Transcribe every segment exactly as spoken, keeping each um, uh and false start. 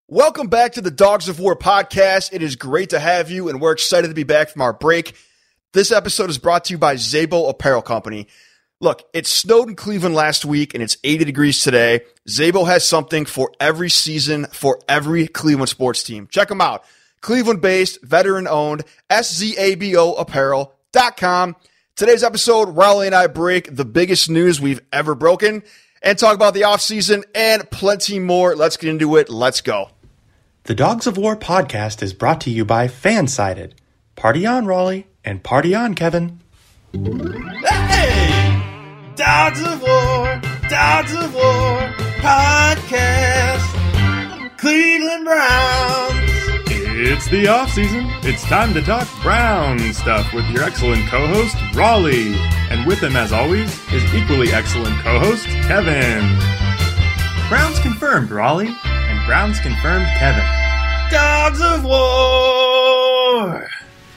Welcome back to the Dogs of War podcast. It is great to have you, and we're excited to be back from our break. This episode is brought to you by Zabo Apparel Company. Look, it snowed in Cleveland last week, and it's eighty degrees today. Zabo has something for every season, for every Cleveland sports team. Check them out. Cleveland-based, veteran-owned, S Z A B O apparel dot com. Today's episode, Raleigh and I break the biggest news we've ever broken and talk about the offseason and plenty more. Let's get into it. Let's go. The Dogs of War podcast is brought to you by Fansided. Party on, Raleigh, and party on, Kevin. Hey! Dogs of War, Dogs of War podcast. Cleveland Browns. It's the offseason. It's time to talk Brown stuff with your excellent co-host, Raleigh. And with him, as always, his equally excellent co-host, Kevin. Browns confirmed, Raleigh. And Browns confirmed, Kevin. Dogs of War.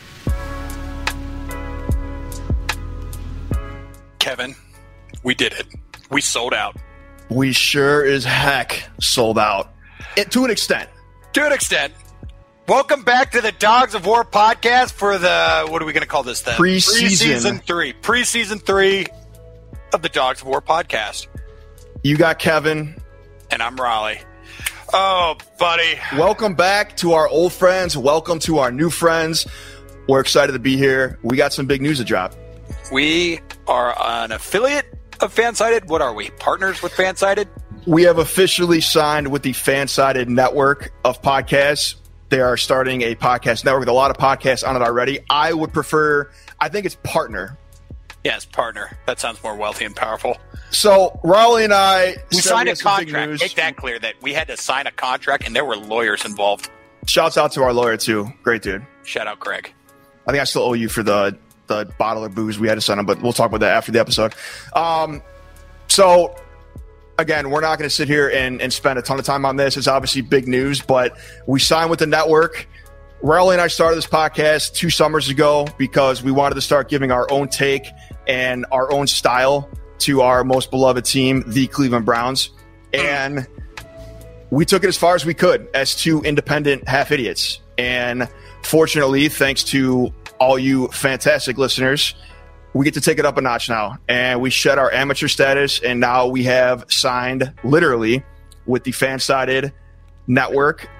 Kevin, we did it. We sold out. We sure as heck sold out. It, to an extent. To an extent. Welcome back to the Dogs of War podcast for the, what are we going to call this then? Preseason. Preseason three. Preseason three of the Dogs of War podcast. You got Kevin. And I'm Raleigh. Oh, buddy. Welcome back to our old friends. Welcome to our new friends. We're excited to be here. We got some big news to drop. We are an affiliate of Fansided. What are we? Partners with Fansided? We have officially signed with the Fansided network of podcasts. They are starting a podcast network with a lot of podcasts on it already. I would prefer, I think it's partner. Yes, partner. That sounds more wealthy and powerful. So Raleigh and I we signed a contract. Make that clear that we had to sign a contract and there were lawyers involved. Shouts out to our lawyer too. Great dude. Shout out Greg. I think I still owe you for the the bottle of booze we had to send him, but we'll talk about that after the episode. Um, so again, we're not going to sit here and, and spend a ton of time on this. It's obviously big news, but we signed with the network. Raleigh and I started this podcast two summers ago because we wanted to start giving our own take and our own style to our most beloved team, the Cleveland Browns. And we took it as far as we could as two independent half-idiots. And fortunately, thanks to all you fantastic listeners, we get to take it up a notch now. And we shed our amateur status, and now we have signed literally with the Fansided network,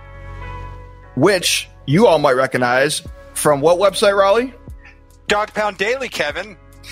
which you all might recognize from what website, Raleigh? Dog Pound Daily, Kevin.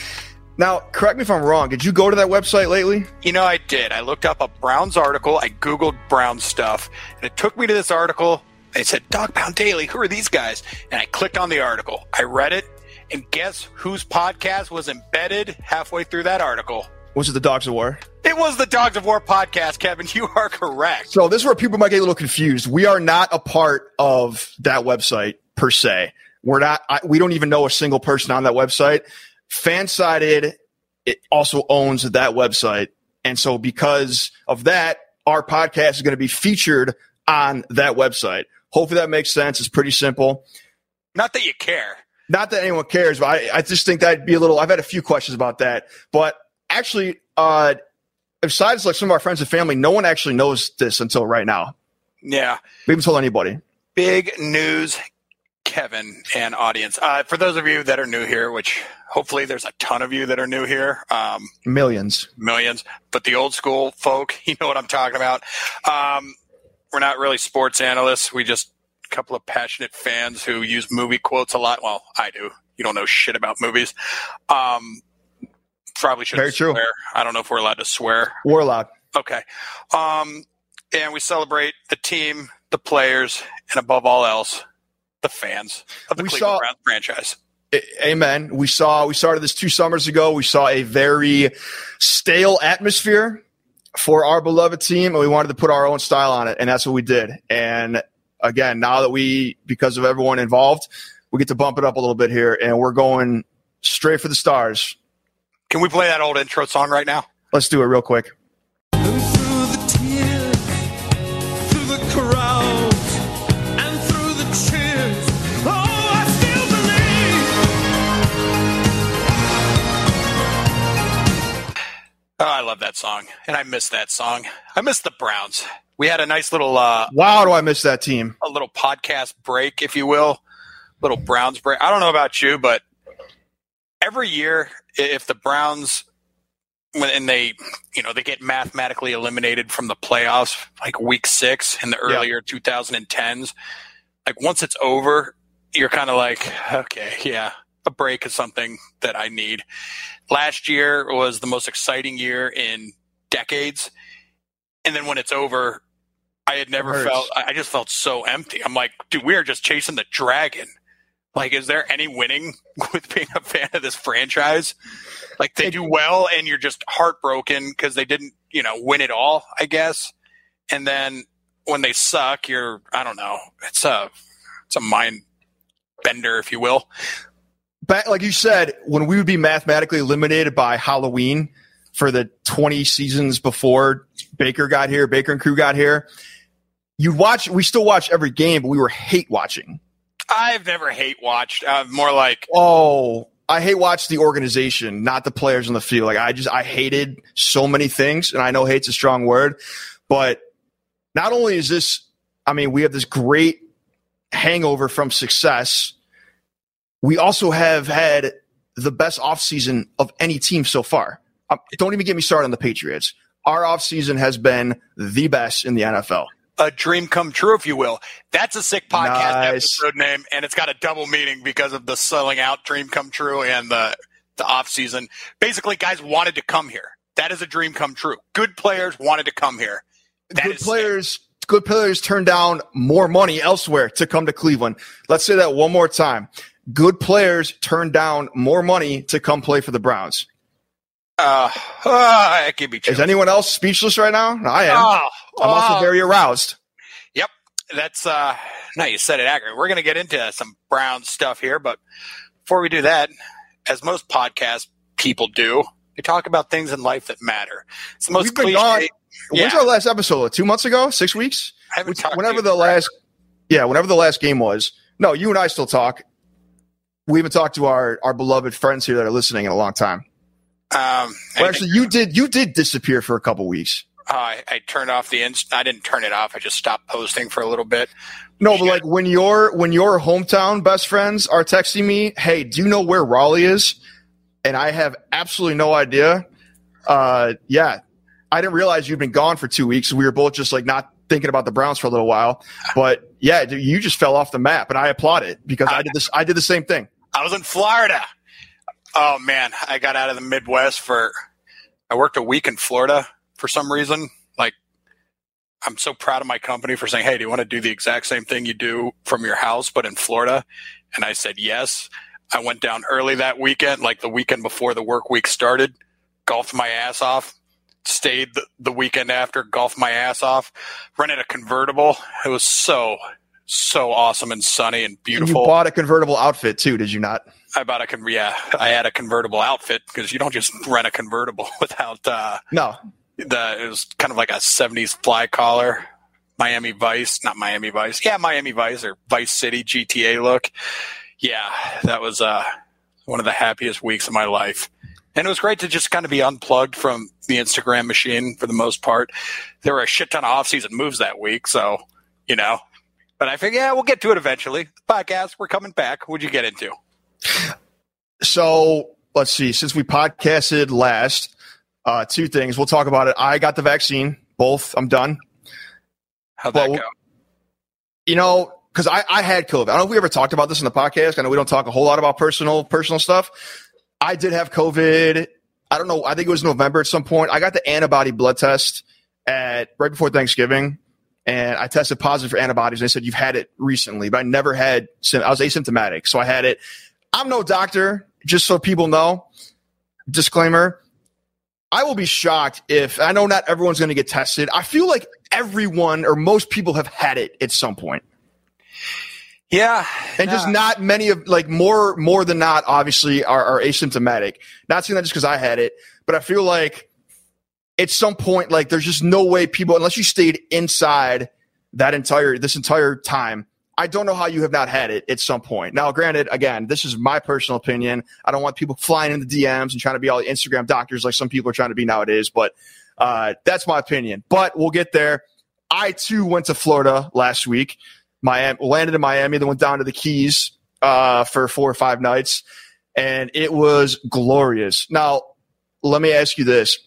Now, correct me if I'm wrong. Did you go to that website lately? You know, I did. I looked up a Browns article. I Googled Browns stuff, and it took me to this article. It said, Dog Pound Daily, who are these guys? And I clicked on the article. I read it, and guess whose podcast was embedded halfway through that article? Was it the Dogs of War? It was the Dogs of War podcast, Kevin. You are correct. So this is where people might get a little confused. We are not a part of that website per se. We're not. I, we don't even know a single person on that website. Fansided, it also owns that website. And so because of that, our podcast is going to be featured on that website. Hopefully that makes sense. It's pretty simple. Not that you care. Not that anyone cares, but I, I just think that'd be a little – I've had a few questions about that. But actually, uh, besides like some of our friends and family, no one actually knows this until right now. Yeah. We haven't told anybody. Big news, Kevin and audience. Uh, for those of you that are new here, which hopefully there's a ton of you that are new here. Um, millions. Millions. But the old school folk, you know what I'm talking about. Um, we're not really sports analysts. We just a couple of passionate fans who use movie quotes a lot. Well, I do. You don't know shit about movies. Um, probably shouldn't Very swear. true. I don't know if we're allowed to swear. We're allowed. Okay. Um, and we celebrate the team, the players, and above all else, the fans of the We Cleveland saw- Browns franchise. Amen. We saw we started this two summers ago. We saw a very stale atmosphere for our beloved team, and we wanted to put our own style on it, and that's what we did. And again, now that we, because of everyone involved, we get to bump it up a little bit here, and we're going straight for the stars. Can we play that old intro song right now? Let's do it real quick. Through the tears, through the crowds, and through the cheers, oh, I still believe. Oh, I love that song, and I miss that song. I miss the Browns. We had a nice little uh, wow, do I miss that team? a little podcast break, if you will, little Browns break. I don't know about you, but every year, if the Browns when and they you know they get mathematically eliminated from the playoffs, like week six in the earlier yeah. twenty tens, like once it's over, you're kind of like, okay, yeah, a break is something that I need. Last year was the most exciting year in decades, and then when it's over, I had never felt. I just felt so empty. I'm like, dude, we are just chasing the dragon. Like, is there any winning with being a fan of this franchise? Like, they do well, and you're just heartbroken because they didn't, you know, win it all, I guess. And then when they suck, you're, I don't know, it's a, it's a mind bender, if you will. Back, like you said, when we would be mathematically eliminated by Halloween for the twenty seasons before Baker got here, Baker and crew got here, you watch. We still watch every game, but we were hate watching. I've never hate watched. Uh, more like, oh, I hate watch the organization, not the players on the field. Like I just, I hated so many things, and I know hate's a strong word, but not only is this, I mean, we have this great hangover from success. We also have had the best offseason of any team so far. Um, don't even get me started on the Patriots. Our offseason has been the best in the N F L. A dream come true, if you will. That's a sick podcast Nice. episode name, and it's got a double meaning because of the selling out dream come true and the the off season. Basically, guys wanted to come here. That is a dream come true. Good players wanted to come here. That Good is players, sick. good players turn down more money elsewhere to come to Cleveland. Let's say that one more time. Good players turn down more money to come play for the Browns. Uh, uh, it can be true. Is anyone else speechless right now? I am. Oh, I'm also oh. very aroused. Yep, that's uh. No, you said it accurate. We're going to get into some Brown stuff here, but before we do that, as most podcast people do, they talk about things in life that matter. It's the most We've been cliche. gone. Yeah. When's our last episode? Two months ago? Six weeks? I haven't talked to Whenever you the forever. last, yeah, whenever the last game was. No, you and I still talk. We haven't talked to our, our beloved friends here that are listening in a long time. Um, Well, actually, you did you did disappear for a couple weeks. Uh, I, I turned off the inst. I didn't turn it off. I just stopped posting for a little bit. No, but like when your when your hometown best friends are texting me, hey, do you know where Raleigh is? And I have absolutely no idea. Uh, yeah, I didn't realize you'd been gone for two weeks. We were both just like not thinking about the Browns for a little while. But yeah, dude, you just fell off the map, and I applaud it because I did this. I did the same thing. I was in Florida. Oh man, I got out of the Midwest for. I worked a week in Florida for some reason. Like, I'm so proud of my company for saying, "Hey, do you want to do the exact same thing you do from your house, but in Florida?" And I said yes. I went down early that weekend, like the weekend before the work week started. Golfed my ass off. Stayed the, the weekend after. Golfed my ass off. Rented a convertible. It was so so awesome and sunny and And beautiful. you bought a convertible outfit too, did you not? I bought a con- yeah. I had a convertible outfit because you don't just rent a convertible without uh, No. the. It was kind of like a seventies fly collar, Miami Vice, not Miami Vice. Yeah, Miami Vice or Vice City G T A look. Yeah, that was uh, one of the happiest weeks of my life. And it was great to just kind of be unplugged from the Instagram machine for the most part. There were a shit ton of off-season moves that week, so, you know. But I figured, yeah, we'll get to it eventually. The podcast, we're coming back. What'd you get into? So let's see. Since we podcasted last, uh, two things. We'll talk about it. I got the vaccine. Both. I'm done. How'd that Well, go? You know, because I, I had COVID. I don't know if we ever talked about this in the podcast. I know we don't talk a whole lot about personal personal stuff. I did have COVID. I don't know. I think it was November at some point. I got the antibody blood test at right before Thanksgiving, and I tested positive for antibodies. They said you've had it recently, but I never had. I was asymptomatic, so I had it. I'm no doctor, just so people know. Disclaimer. I will be shocked if, I know not everyone's going to get tested. I feel like everyone or most people have had it at some point. Yeah. And just not many of, like more more than not, obviously, are, are asymptomatic. Not saying that just because I had it, but I feel like at some point, like there's just no way people, unless you stayed inside that entire, this entire time, I don't know how you have not had it at some point. Now, granted, again, this is my personal opinion. I don't want people flying in the D Ms and trying to be all the Instagram doctors like some people are trying to be nowadays, but uh, that's my opinion. But we'll get there. I too went to Florida last week. Miami landed in Miami, then went down to the Keys uh, for four or five nights, and it was glorious. Now, let me ask you this: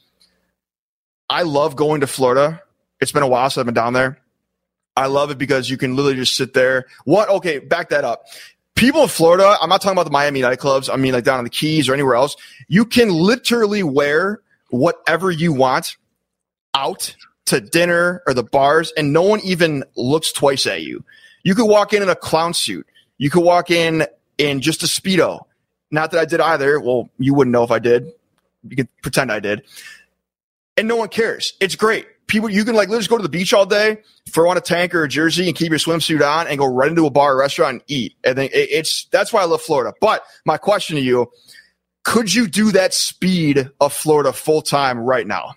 I love going to Florida. It's been a while since I've been down there. I love it because you can literally just sit there. What? Okay, back that up. People in Florida, I'm not talking about the Miami nightclubs. I mean, like down in the Keys or anywhere else. You can literally wear whatever you want out to dinner or the bars, and no one even looks twice at you. You could walk in in a clown suit. You could walk in in just a Speedo. Not that I did either. Well, you wouldn't know if I did. You could pretend I did. And no one cares. It's great. People, you can like literally just go to the beach all day, throw on a tank or a jersey and keep your swimsuit on and go right into a bar or restaurant and eat. I think it, it's that's why I love Florida. But my question to you, could you do that speed of Florida full time right now?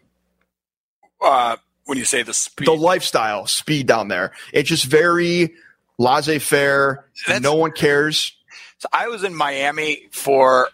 Uh, when you say the speed, the lifestyle speed down there, it's just very laissez-faire. That's, no one cares. So I was in Miami for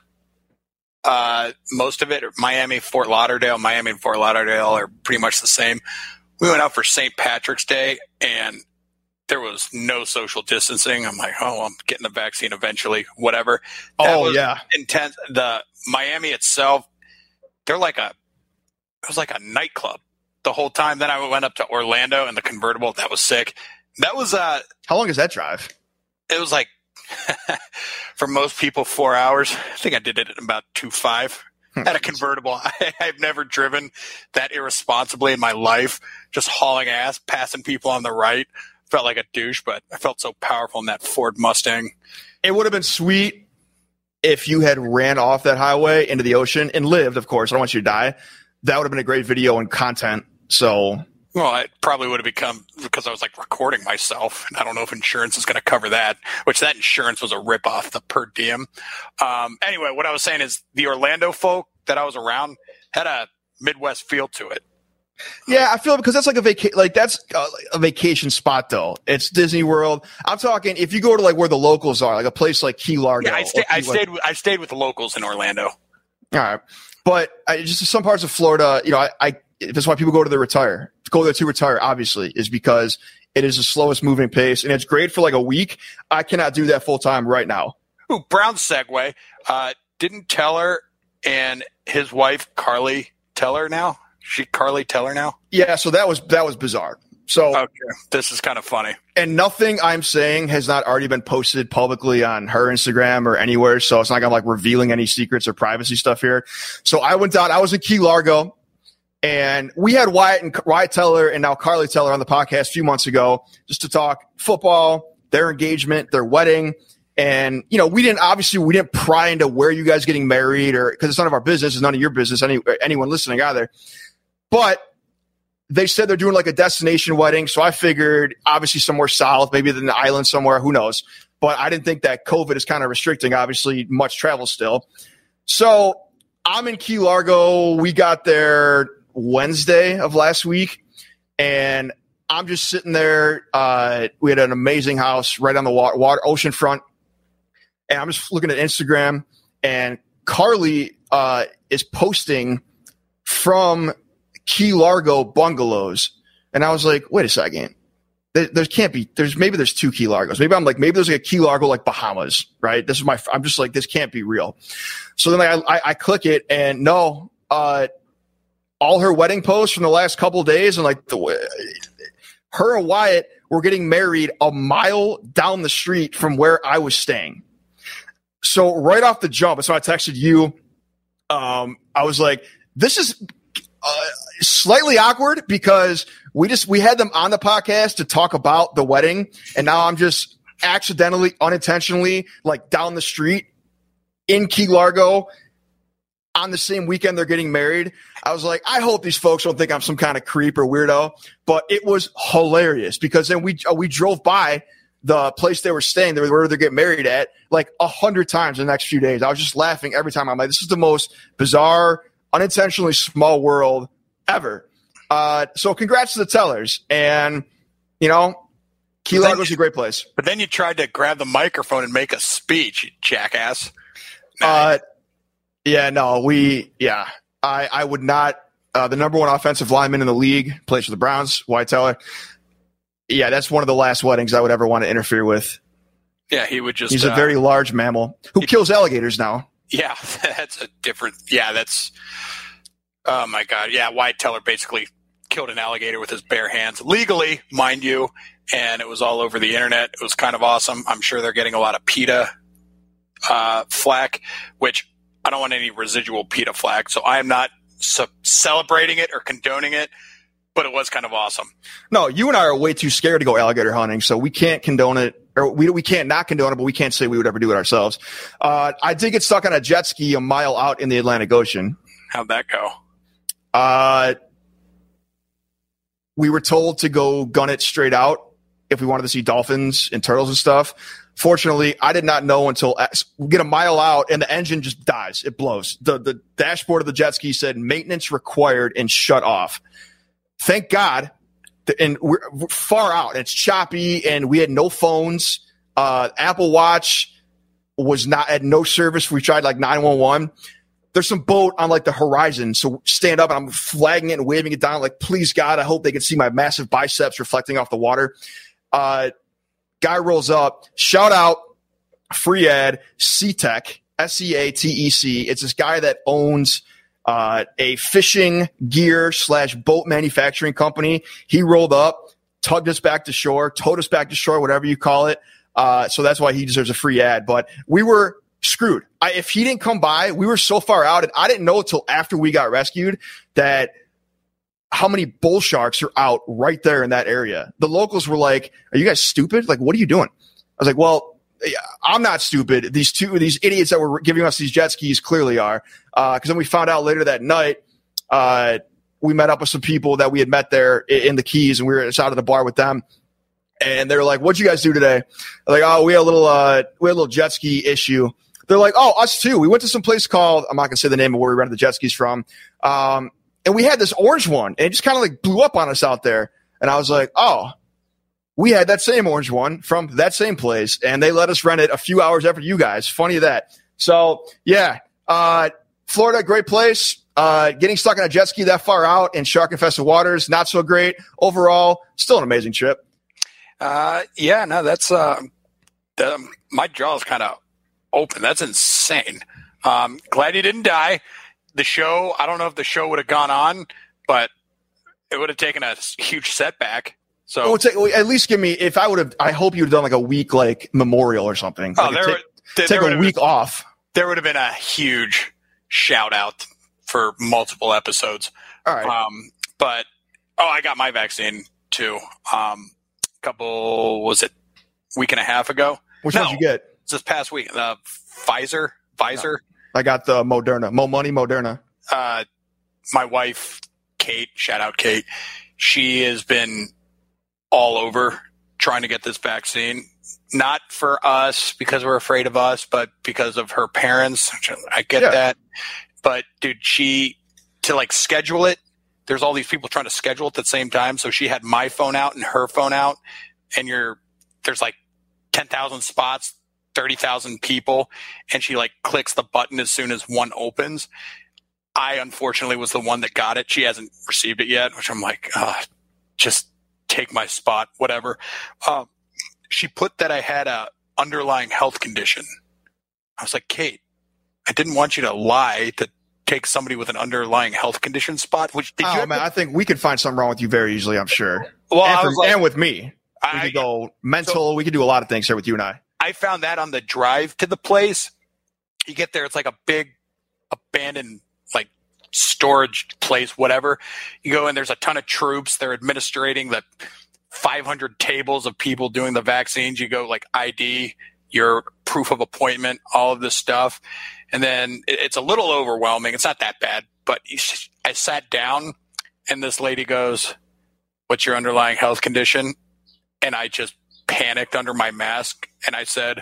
uh, most of it. Miami, Fort Lauderdale. Miami and Fort Lauderdale are pretty much the same. We went out for Saint Patrick's Day, and there was no social distancing. I'm like, oh, I'm getting the vaccine eventually, whatever. That oh, was yeah. intense. The Miami itself, they're like a, it was like a nightclub the whole time. Then I went up to Orlando in the convertible. That was sick. That was, uh, how long is that drive? It was like, for most people, four hours. I think I did it in about two five at a convertible. I, I've never driven that irresponsibly in my life, just hauling ass, passing people on the right. Felt like a douche, but I felt so powerful in that Ford Mustang. It would have been sweet if you had ran off that highway into the ocean and lived, of course. I don't want you to die. That would have been a great video and content. So, well, it probably would have become because I was like recording myself, and I don't know if insurance is going to cover that. Which that insurance was a ripoff, the per diem. Um, anyway, what I was saying is the Orlando folk that I was around had a Midwest feel to it. Yeah, I feel because that's like a vaca- like that's a, a vacation spot though. It's Disney World. I'm talking if you go to like where the locals are, like a place like Key Largo. Yeah, I, stay, I Key stayed. With, I stayed with the locals in Orlando. All right, but I, just some parts of Florida, you know, I, I that's why people go to the retire. Go there to retire, obviously, is because it is the slowest moving pace, and it's great for like a week. I cannot do that full time right now. Ooh, Brown segue. Uh, didn't Teller and his wife Carly Teller now? She Carly Teller now? Yeah, so that was that was bizarre. So okay, this is kind of funny. And nothing I'm saying has not already been posted publicly on her Instagram or anywhere. So it's not gonna like revealing any secrets or privacy stuff here. So I went down. I was in Key Largo, and we had Wyatt and Wyatt Teller and now Carly Teller on the podcast a few months ago just to talk football, their engagement, their wedding. And, you know, we didn't, obviously, we didn't pry into where you guys getting married or because it's none of our business. It's none of your business, any, anyone listening either. But they said they're doing like a destination wedding. So I figured obviously somewhere south, maybe in the island somewhere, who knows. But I didn't think that COVID is kind of restricting, obviously, much travel still. So I'm in Key Largo. We got there Wednesday of last week. And I'm just sitting there. Uh, we had an amazing house right on the water, water ocean front. And I'm just looking at Instagram. And Carly uh, is posting from Key Largo bungalows. And I was like, wait a second. There, there can't be, there's maybe there's two Key Largos. Maybe I'm like, maybe there's like a Key Largo like Bahamas, right? This is my, I'm just like, this can't be real. So then I, I, I click it and no, uh, all her wedding posts from the last couple of days and like the, her and Wyatt were getting married a mile down the street from where I was staying. So right off the jump, so I texted you. Um, I was like, this is, Uh, slightly awkward because we just we had them on the podcast to talk about the wedding, and now I'm just accidentally, unintentionally, like down the street in Key Largo on the same weekend they're getting married. I was like, I hope these folks don't think I'm some kind of creep or weirdo, but it was hilarious because then we uh, we drove by the place they were staying, where they're getting married at, like a hundred times in the next few days. I was just laughing every time. I'm like, this is the most bizarre, unintentionally small world ever. Uh, so congrats to the Tellers. And, you know, Key Largo is a great place. But then you tried to grab the microphone and make a speech, you jackass. Uh, yeah, no, we, yeah, I, I would not, uh, the number one offensive lineman in the league, plays for the Browns, Wyatt Teller. Yeah, that's one of the last weddings I would ever want to interfere with. Yeah, he would just. He's a uh, very large mammal who kills alligators now. Yeah, that's a different. Yeah, that's. Oh my God! Yeah, Wyatt Teller basically killed an alligator with his bare hands, legally, mind you, and it was all over the internet. It was kind of awesome. I'm sure they're getting a lot of PETA uh, flack, which I don't want any residual PETA flack, so I am not ce- celebrating it or condoning it. But it was kind of awesome. No, you and I are way too scared to go alligator hunting, so we can't condone it, or we we can't not condone it, but we can't say we would ever do it ourselves. Uh, I did get stuck on a jet ski a mile out in the Atlantic Ocean. How'd that go? Uh, we were told to go gun it straight out if we wanted to see dolphins and turtles and stuff. Fortunately, I did not know until we get a mile out and the engine just dies. It blows. The the dashboard of the jet ski said maintenance required and shut off. Thank God, and we're, we're far out. It's choppy, and we had no phones. Uh, Apple Watch was not at no service. We tried like nine one one. There's some boat on like the horizon, so stand up, and I'm flagging it and waving it down like, please God, I hope they can see my massive biceps reflecting off the water. Uh, guy rolls up. Shout out, free ad, C-Tech, S E A T E C. It's this guy that owns Uh, a fishing gear slash boat manufacturing company. He rolled up, tugged us back to shore, towed us back to shore, whatever you call it. Uh, so that's why he deserves a free ad. But we were screwed. I, if he didn't come by, we were so far out, and I didn't know until after we got rescued that how many bull sharks are out right there in that area. The locals were like, "Are you guys stupid? Like, what are you doing?" I was like, "Well, I'm not stupid. These two, these idiots that were giving us these jet skis clearly are." Because uh, then we found out later that night, uh, we met up with some people that we had met there in, in the Keys, and we were out of the bar with them. And they were like, "What'd you guys do today?" Like, "Oh, we had a little, uh, we had a little jet ski issue." They're like, "Oh, us too. We went to some place called," I'm not gonna say the name of where we rented the jet skis from, um, and we had this orange one, and it just kind of like blew up on us out there. And I was like, "Oh." We had that same orange one from that same place, and they let us rent it a few hours after you guys. Funny that. So, yeah, uh, Florida, great place. Uh, getting stuck on a jet ski that far out in shark-infested waters, not so great. Overall, still an amazing trip. Uh, yeah, no, that's uh, the, my jaw is kind of open. That's insane. Um, glad you didn't die. The show, I don't know if the show would have gone on, but it would have taken a huge setback. So oh, take, at least give me, if I would have, I hope you would have done like a week like memorial or something. Oh, like there, take there, take there a week been, off. There would have been a huge shout out for multiple episodes. All right. Um, but, oh, I got my vaccine too. Um, a couple, was it week and a half ago? Which no, one did you get? It's this past week. The Pfizer, Pfizer. No. I got the Moderna. Mo money, Moderna. Uh, my wife, Kate, shout out Kate. She has been all over trying to get this vaccine, not for us because we're afraid of us, but because of her parents. I get yeah. that. But dude, she, to like schedule it, there's all these people trying to schedule it at the same time. So she had my phone out and her phone out, and you're, there's like ten thousand spots, thirty thousand people. And she like clicks the button as soon as one opens. I unfortunately was the one that got it. She hasn't received it yet, which I'm like, uh, just take my spot, whatever. Uh, she put that I had a underlying health condition. I was like, Kate, I didn't want you to lie to take somebody with an underlying health condition spot. Which did oh, you? man, to- I think we could find something wrong with you very easily. I'm sure. Well, and, I for, was like, and with me, we I, could go mental. So, we could do a lot of things here with you and I. I found that on the drive to the place. You get there, it's like a big abandoned like storage place, whatever. You go in, there's a ton of troops. They're administrating the five hundred tables of people doing the vaccines. You go like I D, your proof of appointment, all of this stuff. And then it's a little overwhelming. It's not that bad, but I sat down and this lady goes, "What's your underlying health condition?" And I just panicked under my mask and I said,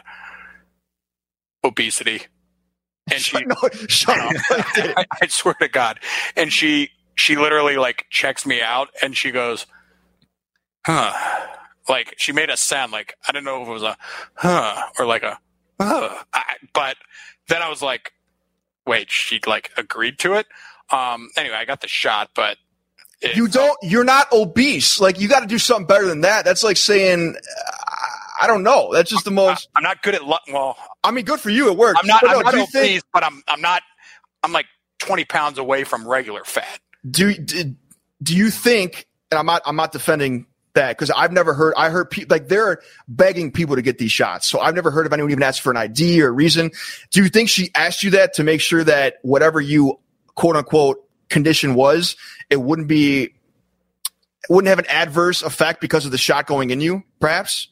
"Obesity." And she, no, shut up. I, I swear to God. And she, she literally like checks me out and she goes, "Huh." Like she made a sound like, I don't know if it was a, huh, or like a, huh. I, but then I was like, wait, she like agreed to it. Um, anyway, I got the shot, but It, You don't. You're not obese. Like you got to do something better than that. That's like saying, I don't know. That's just the most. I'm not good at lu- well. I mean, good for you. It works. I'm not. But I'm no, not do you obese, think? but I'm. I'm not. I'm like twenty pounds away from regular fat. Do do, do you think? And I'm not. I'm not defending that because I've never heard. I heard people like they're begging people to get these shots. So I've never heard of anyone even ask for an I D or a reason. Do you think she asked you that to make sure that whatever you quote unquote condition was, it wouldn't be, it wouldn't have an adverse effect because of the shot going in you? Perhaps.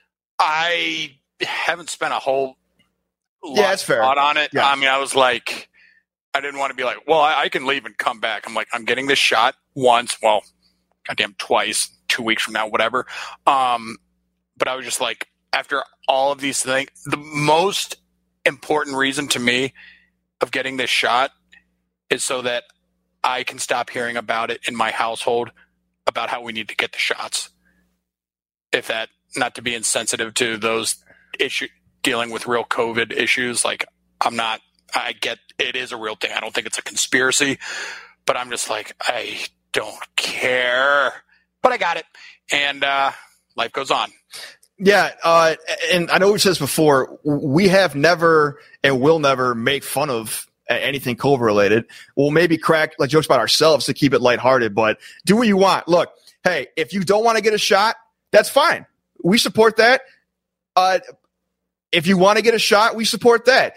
I haven't spent a whole lot Yeah, that's fair. thought on it. Yeah. I mean, I was like, I didn't want to be like, well, I, I can leave and come back. I'm like, I'm getting this shot once. Well, goddamn twice, two weeks from now, whatever. Um, but I was just like, after all of these things, the most important reason to me of getting this shot is so that I can stop hearing about it in my household about how we need to get the shots. If that, not to be insensitive to those issue dealing with real COVID issues, like I'm not, I get it is a real thing. I don't think it's a conspiracy, but I'm just like, I don't care, but I got it. And, uh, life goes on. Yeah, uh, and I know we've said this before. We have never and will never make fun of anything COVID related. We'll maybe crack like jokes about ourselves to keep it lighthearted, but do what you want. Look, hey, if you don't want to get a shot, that's fine. We support that. Uh, if you want to get a shot, we support that.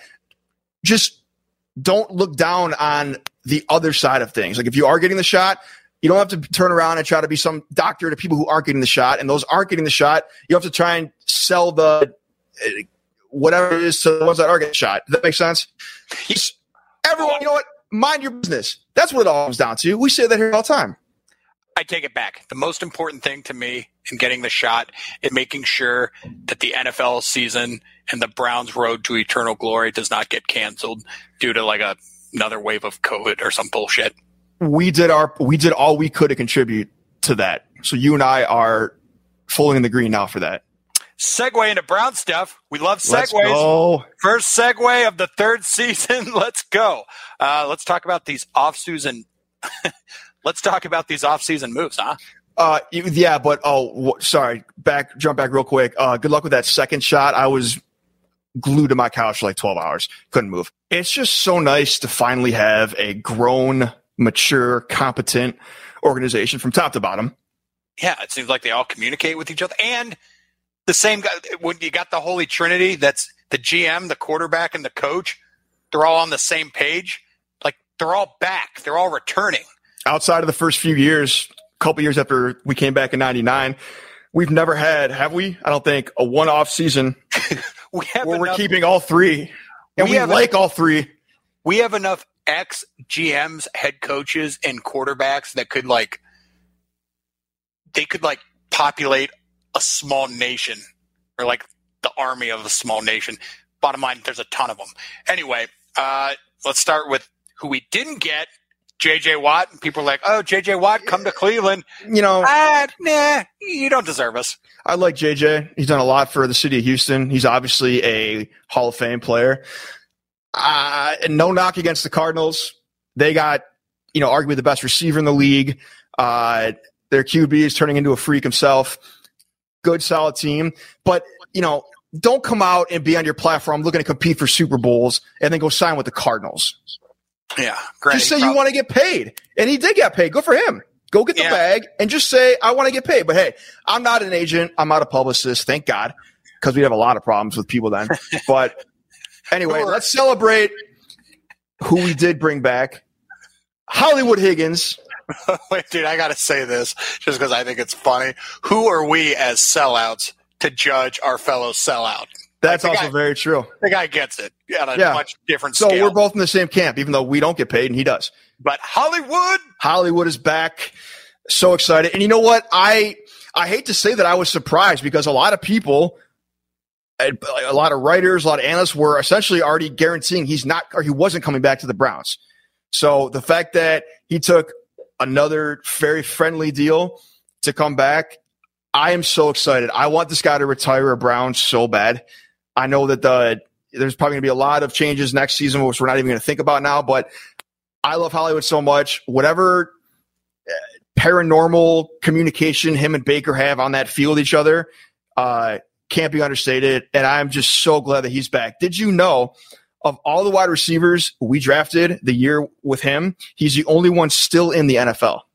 Just don't look down on the other side of things. Like if you are getting the shot, you don't have to turn around and try to be some doctor to people who aren't getting the shot. And those aren't getting the shot, you have to try and sell the uh, whatever it is to the ones that are getting shot. Does that make sense? Just, everyone, you know what? Mind your business. That's what it all comes down to. We say that here all the time. I take it back. The most important thing to me in getting the shot is making sure that the N F L season and the Browns' road to eternal glory does not get canceled due to like a, another wave of COVID or some bullshit. We did our we did all we could to contribute to that. So you and I are fully in the green now for that. Segue into Brown stuff. We love Let's segues. go. First segue of the third season. Let's go. Uh, let's talk about these off-season. let's talk about these off-season moves, huh? Uh, yeah, but oh, w- sorry. Back, jump back real quick. Uh, good luck with that second shot. I was glued to my couch for like twelve hours. Couldn't move. It's just so nice to finally have a grown, mature, competent organization from top to bottom. Yeah, it seems like they all communicate with each other. And the same guy, when you got the Holy Trinity, that's the G M, the quarterback, and the coach, they're all on the same page. Like, they're all back. They're all returning. Outside of the first few years, a couple years after we came back in ninety-nine, we've never had, have we? I don't think, a one-off season we have where enough, we're keeping all three. And We we, have like all three. we have enough ex-G Ms, head coaches, and quarterbacks that could, like, they could, like, populate a small nation or, like, the army of a small nation. Bottom line, there's a ton of them. Anyway, uh, let's start with who we didn't get, J J. Watt. And people are like, oh, J J. Watt, come to Cleveland. You know, Ah, nah, you don't deserve us. I like J J. He's done a lot for the city of Houston. He's obviously a Hall of Fame player. Uh, and no knock against the Cardinals. They got, you know, arguably the best receiver in the league. Uh, their Q B is turning into a freak himself. Good, solid team. But, you know, don't come out and be on your platform looking to compete for Super Bowls and then go sign with the Cardinals. Yeah, great. Just say you want to get paid. And he did get paid. Good for him. Go get the Yeah. bag and just say, I want to get paid. But, hey, I'm not an agent. I'm not a publicist. Thank God, because we have a lot of problems with people then. But anyway, Sure. let's celebrate who we did bring back. Hollywood Higgins. Wait, dude, I got to say this just because I think it's funny. Who are we as sellouts to judge our fellow sellout? That's Like the also guy- very true. The guy gets it at a Yeah. much different So scale. we're both in the same camp, even though we don't get paid and he does. But Hollywood, Hollywood is back. So excited. And you know what? I I hate to say that I was surprised because a lot of people, a lot of writers, a lot of analysts were essentially already guaranteeing he's not or he wasn't coming back to the Browns. So the fact that he took another very friendly deal to come back, I am so excited. I want this guy to retire a Brown so bad. I know that the there's probably going to be a lot of changes next season, which we're not even going to think about now, but I love Hollywood so much. Whatever paranormal communication him and Baker have on that field with each other uh, can't be understated. And I'm just so glad that he's back. Did you know of all the wide receivers we drafted the year with him, he's the only one still in the N F L?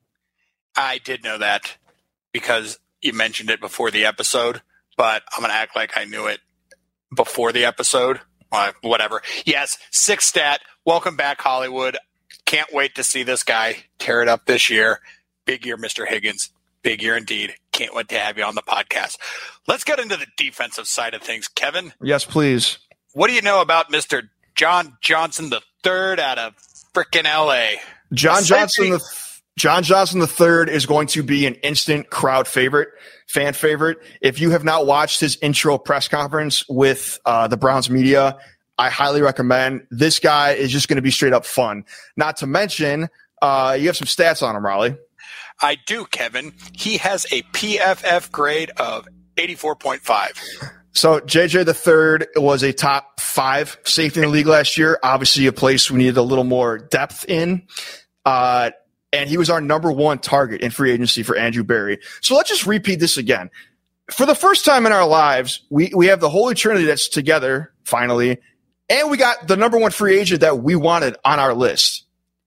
I did know that because you mentioned it before the episode, but I'm going to act like I knew it before the episode. Uh, whatever. Yes, six stat. Welcome back, Hollywood. Can't wait to see this guy tear it up this year. Big year, Mister Higgins. Big year indeed. Can't wait to have you on the podcast. Let's get into the defensive side of things. Kevin? Yes, please. What do you know about Mister John Johnson the third out of frickin' L A? John Johnson the John Johnson the third is going to be an instant crowd favorite, fan favorite. If you have not watched his intro press conference with uh, the Browns media, I highly recommend. This guy is just going to be straight up fun. Not to mention, uh, you have some stats on him, Raleigh. I do, Kevin. He has a P F F grade of eighty-four point five. So J J the third was a top five safety in the league last year. Obviously, a place we needed a little more depth in. Uh, and he was our number one target in free agency for Andrew Berry. So let's just repeat this again. For the first time in our lives, we, we have the Holy Trinity that's together, finally, and we got the number one free agent that we wanted on our list.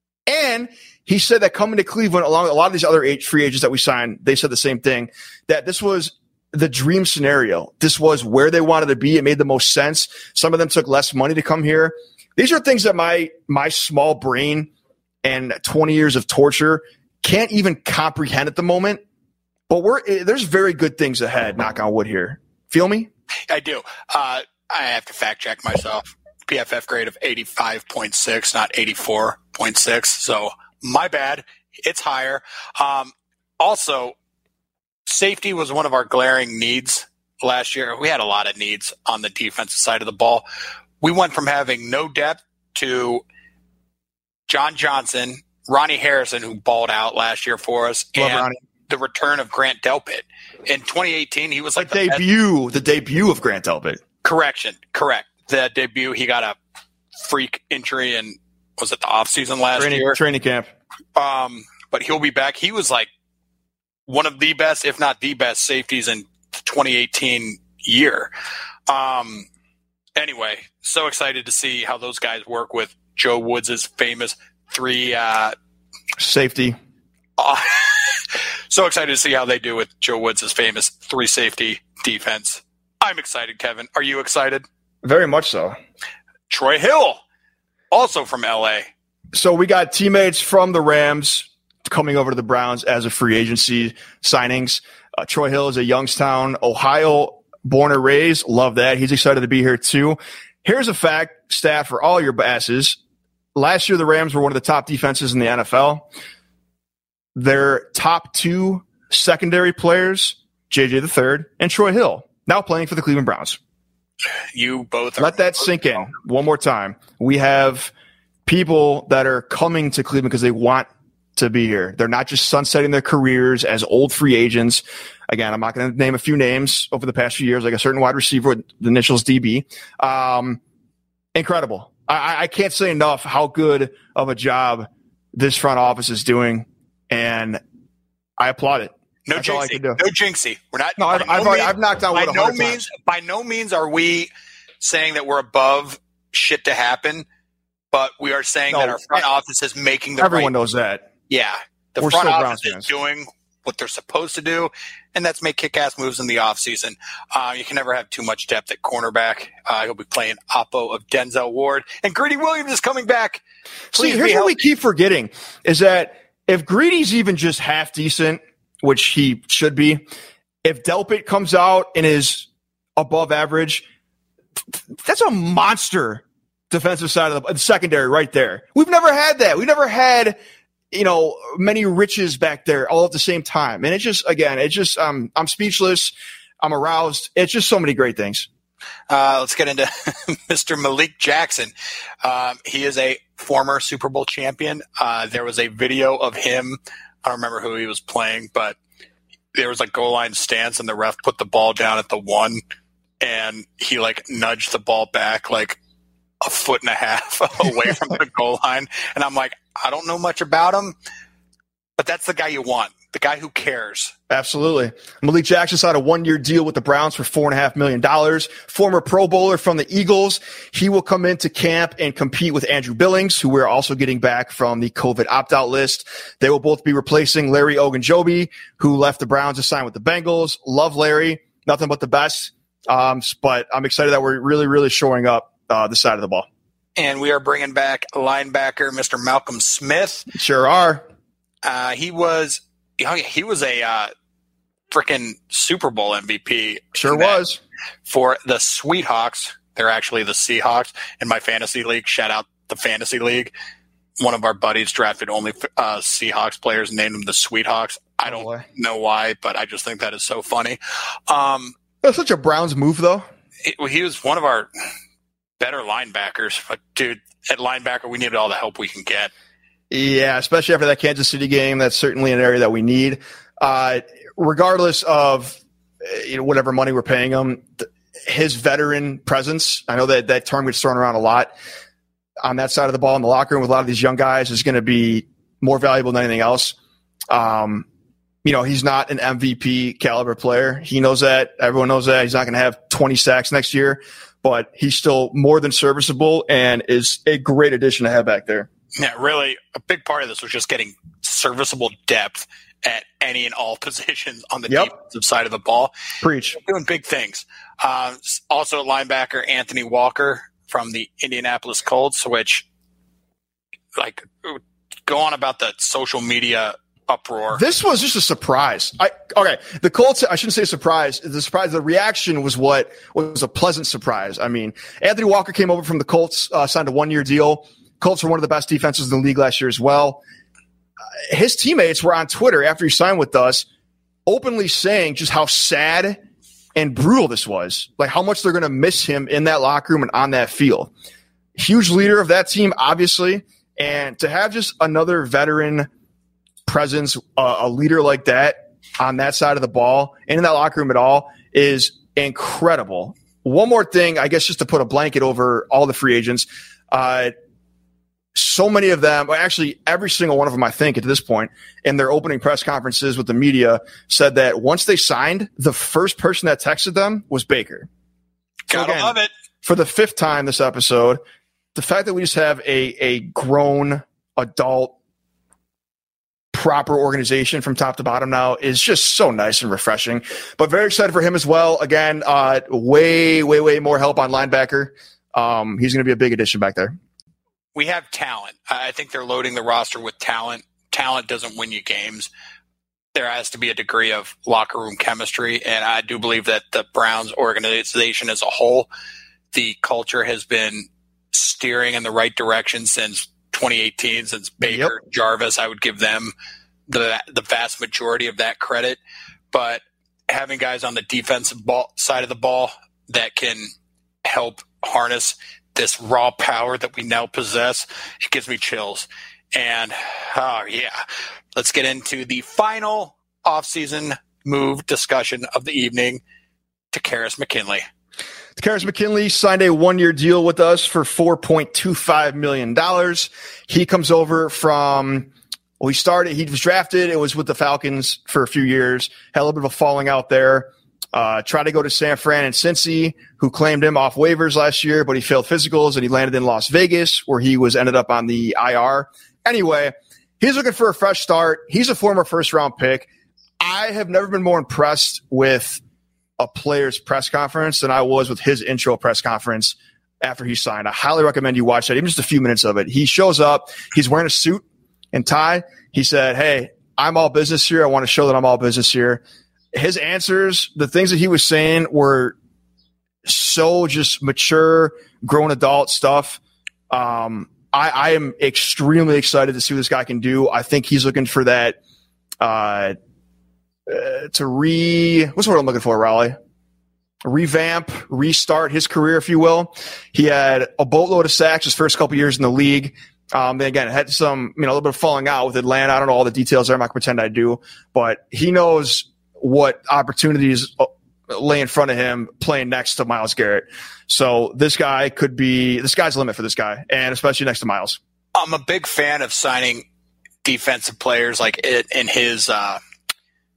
And he said that coming to Cleveland, along with a lot of these other free agents that we signed, they said the same thing, that this was the dream scenario. This was where they wanted to be. It made the most sense. Some of them took less money to come here. These are things that my my small brain and twenty years of torture can't even comprehend at the moment. But we're there's very good things ahead, knock on wood here. Feel me? I do. Uh, I have to fact check myself. P F F grade of eighty-five point six, not eighty-four point six. So my bad. It's higher. Um, also, safety was one of our glaring needs last year. We had a lot of needs on the defensive side of the ball. We went from having no depth to John Johnson, Ronnie Harrison, who balled out last year for us, Love and Ronnie. the return of Grant Delpit. In twenty eighteen, he was like The the best- debut, the debut of Grant Delpit. Correction, correct. The debut, he got a freak injury in, was it the offseason last Training, year? training camp. Um, but he'll be back. He was like one of the best, if not the best, safeties in the twenty eighteen year. Um, anyway, so excited to see how those guys work with Joe Woods' famous three. Uh, Safety. uh, so excited to see how they do with Joe Woods' famous three safety defense. I'm excited, Kevin. Are you excited? Very much so. Troy Hill, also from L A. So we got teammates from the Rams coming over to the Browns as a free agency signings. Uh, Troy Hill is a Youngstown, Ohio born and raised. Love that. He's excited to be here too. Here's a fact, stat for all your asses. Last year, the Rams were one of the top defenses in the N F L. Their top two secondary players, J J the third and Troy Hill, now playing for the Cleveland Browns. You both are. Let that sink in one more time. We have people that are coming to Cleveland because they want to be here. They're not just sunsetting their careers as old free agents. Again, I'm not going to name a few names over the past few years, like a certain wide receiver with the initials D B. Um, incredible. I, I can't say enough how good of a job this front office is doing, and I applaud it. No That's all I jinxie. can do. No jinxie. We're not. No, I've, by I've, already, I've knocked on by wood a no hundred means. times. By no means are we saying that we're above shit to happen, but we are saying No, that our front office is making the Everyone right. knows that. Yeah, the We're front still office Browns fans. is doing what they're supposed to do, and that's make kick-ass moves in the offseason. Uh, you can never have too much depth at cornerback. Uh, he'll be playing oppo of Denzel Ward, and Greedy Williams is coming back. See, Please here's be what we healthy. keep forgetting is that if Greedy's even just half decent, which he should be, if Delpit comes out and is above average, that's a monster defensive side of the, the secondary right there. We've never had that. We've never had, you know, many riches back there all at the same time. And it's just, again, it's just, um, I'm speechless. I'm aroused. It's just so many great things. Uh, let's get into Mister Malik Jackson. Um, he is a former Super Bowl champion. Uh, there was a video of him. I don't remember who he was playing, but there was a goal line stance, and the ref put the ball down at the one, and he like nudged the ball back like a foot and a half away from the goal line. And I'm like, I don't know much about him, but that's the guy you want. the guy who cares. Absolutely. Malik Jackson signed a one-year deal with the Browns for four and a half million dollars. Former Pro Bowler from the Eagles. He will come into camp and compete with Andrew Billings, who we're also getting back from the COVID opt-out list. They will both be replacing Larry Ogunjobi, who left the Browns to sign with the Bengals. Love Larry. Nothing but the best. Um, but I'm excited that we're really, really showing up uh, this side of the ball. And we are bringing back linebacker Mister Malcolm Smith. Sure are. Uh, he was he was a uh, freaking Super Bowl M V P. Sure was. For the Sweethawks. They're actually the Seahawks in my fantasy league. Shout out the fantasy league. One of our buddies drafted only uh, Seahawks players and named them the Sweethawks. I don't oh know why, but I just think that is so funny. Um, That's such a Browns move, though. It, he was one of our better linebackers. But, dude, at linebacker, we needed all the help we can get. Yeah, especially after that Kansas City game. That's certainly an area that we need. Uh, regardless of you know whatever money we're paying him, th- his veteran presence, I know that that term gets thrown around a lot, on that side of the ball in the locker room with a lot of these young guys is going to be more valuable than anything else. Um, you know, he's not an M V P caliber player. He knows that. Everyone knows that. He's not going to have twenty sacks next year, but he's still more than serviceable and is a great addition to have back there. Yeah, really, a big part of this was just getting serviceable depth at any and all positions on the yep. defensive side of the ball. Preach. Doing big things. Uh, also, linebacker Anthony Walker from the Indianapolis Colts, which, like, go on about the social media uproar. This was just a surprise. I okay. The Colts, I shouldn't say surprise. The surprise, the reaction was what was a pleasant surprise. I mean, Anthony Walker came over from the Colts, uh, signed a one-year deal. Colts were one of the best defenses in the league last year as well. Uh, his teammates were on Twitter after he signed with us, openly saying just how sad and brutal this was, like how much they're going to miss him in that locker room and on that field. Huge leader of that team, obviously, and to have just another veteran presence, uh, a leader like that on that side of the ball and in that locker room at all is incredible. One more thing, I guess, just to put a blanket over all the free agents. Uh, so many of them, actually every single one of them, I think, at this point, in their opening press conferences with the media, said that once they signed, the first person that texted them was Baker. So Gotta again, love it. For the fifth time this episode, the fact that we just have a, a grown adult proper organization from top to bottom now is just so nice and refreshing. But very excited for him as well. Again, uh, way, way, way more help on linebacker. Um, he's going to be a big addition back there. We have talent. I think they're loading the roster with talent. Talent doesn't win you games. There has to be a degree of locker room chemistry, and I do believe that the Browns organization as a whole, the culture has been steering in the right direction since twenty eighteen, since Baker, yep. Jarvis. I would give them the the vast majority of that credit. But having guys on the defensive ball, side of the ball that can help harness this raw power that we now possess, it gives me chills. And, oh, yeah, let's get into the final offseason move discussion of the evening. Takkarist McKinley. Takkarist McKinley signed a one-year deal with us for four point two five million dollars. He comes over from – well, he started – he was drafted. It was with the Falcons for a few years. Had a little bit of a falling out there. Uh, tried to go to San Fran and Cincy, who claimed him off waivers last year, but he failed physicals, and he landed in Las Vegas, where he was ended up on the I R. Anyway, he's looking for a fresh start. He's a former first-round pick. I have never been more impressed with a player's press conference than I was with his intro press conference after he signed. I highly recommend you watch that, even just a few minutes of it. He shows up. He's wearing a suit and tie. He said, hey, I'm all business here. I want to show that I'm all business here. His answers, the things that he was saying were so just mature, grown adult stuff. Um, I, I am extremely excited to see what this guy can do. I think he's looking for that uh, uh, to re – what's the word I'm looking for, Raleigh? Revamp, restart his career, if you will. He had a boatload of sacks his first couple years in the league. Um, then again, had some, you know, a little bit of falling out with Atlanta. I don't know all the details there. I'm not going to pretend I do. But he knows – what opportunities lay in front of him playing next to Myles Garrett. So this guy could be – this guy's the limit for this guy, and especially next to Myles. I'm a big fan of signing defensive players like it in his uh,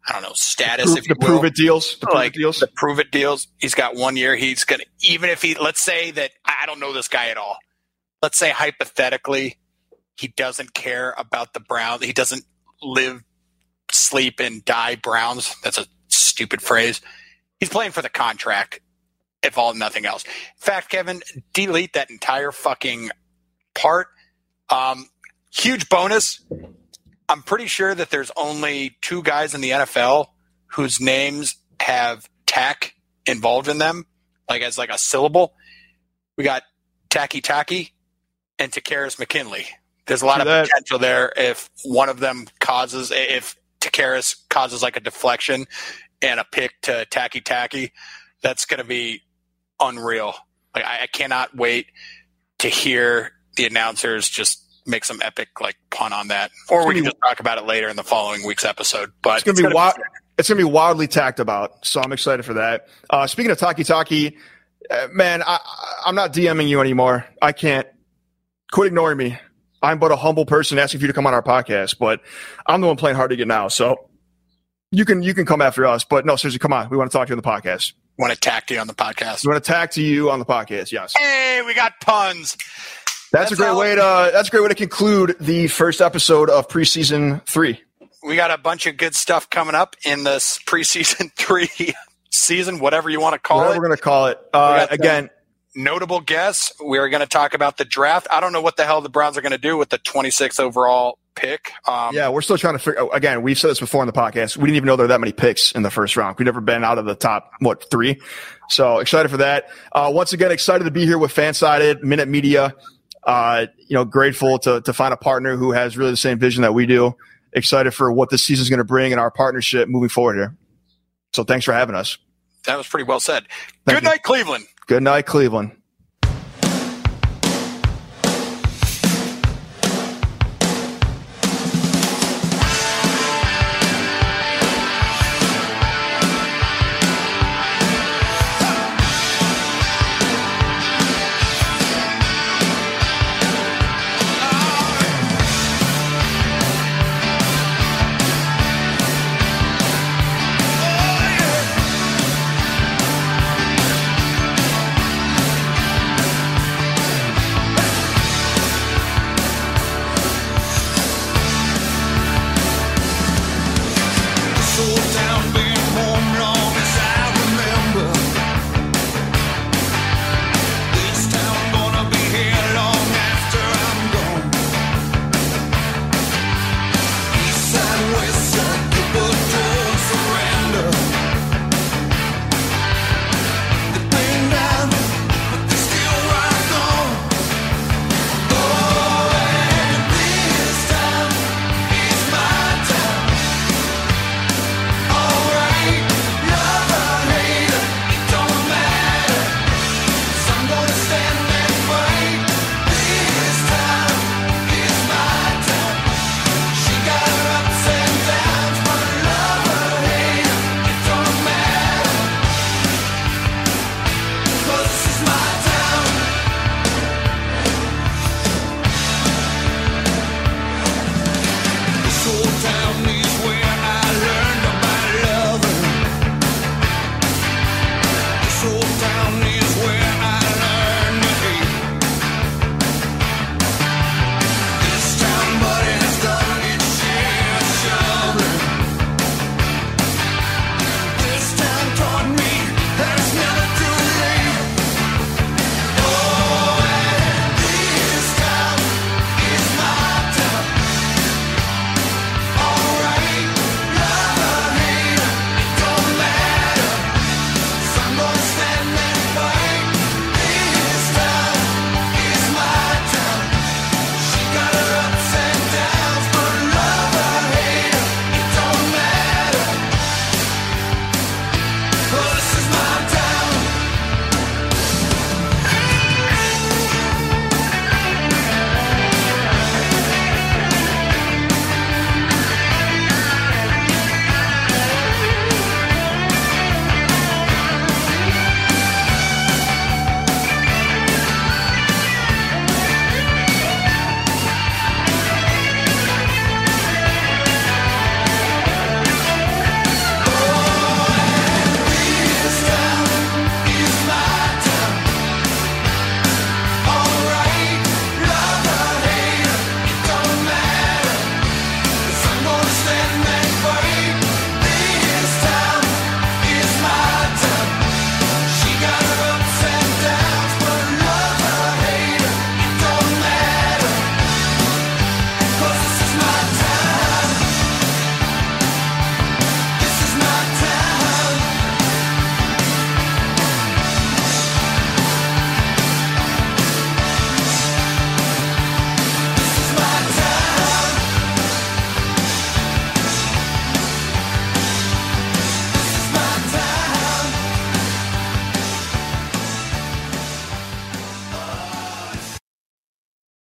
I don't know, status, Prove, if you the will. prove it deals. The prove like it deals. the prove it deals. He's got one year. He's going to, even if he, let's say that, I don't know this guy at all. Let's say hypothetically, he doesn't care about the Browns. He doesn't live, sleep, and die Browns. That's a stupid phrase. He's playing for the contract, if all nothing else. In fact, Kevin, delete that entire fucking part. Um, huge bonus. I'm pretty sure that there's only two guys in the N F L whose names have tack involved in them, like as like a syllable. We got Tacky Tacky and Takaris McKinley. There's a lot See of that? potential there if one of them causes, if Takaris causes like a deflection and a pick to Tacky Tacky, that's going to be unreal. Like I, I cannot wait to hear the announcers just make some epic like pun on that, or we can just talk about it later in the following week's episode. But It's gonna be wild. It's gonna be wildly tacked about, so I'm excited for that. Uh, speaking of Taki Taki, uh, man, I, I'm not DMing you anymore. I can't. Quit ignoring me. I'm but a humble person asking for you to come on our podcast, but I'm the one playing hard to get now. So you can you can come after us, but no, seriously, come on. We want to talk to you on the podcast. Want to attack you on the podcast? We want to talk to you on the podcast. Yes. Hey, we got puns. That's, That's a great how- way to. That's a great way to conclude the first episode of preseason three. We got a bunch of good stuff coming up in this preseason three season, whatever you want to call Whatever it. we're gonna call it. Uh, got some- again, Notable guests. We're going to talk about the draft. I don't know what the hell the Browns are going to do with the twenty-sixth overall pick. Um, yeah, we're still trying to figure. Again, we've said this before in the podcast. We didn't even know there were that many picks in the first round. We've never been out of the top what three. So excited for that. Uh, once again, excited to be here with Fansided, Minute Media. Uh, you know, grateful to to find a partner who has really the same vision that we do. Excited for what this season is going to bring and our partnership moving forward here. So thanks for having us. That was pretty well said. Thank Good you. night, Cleveland. Good night, Cleveland.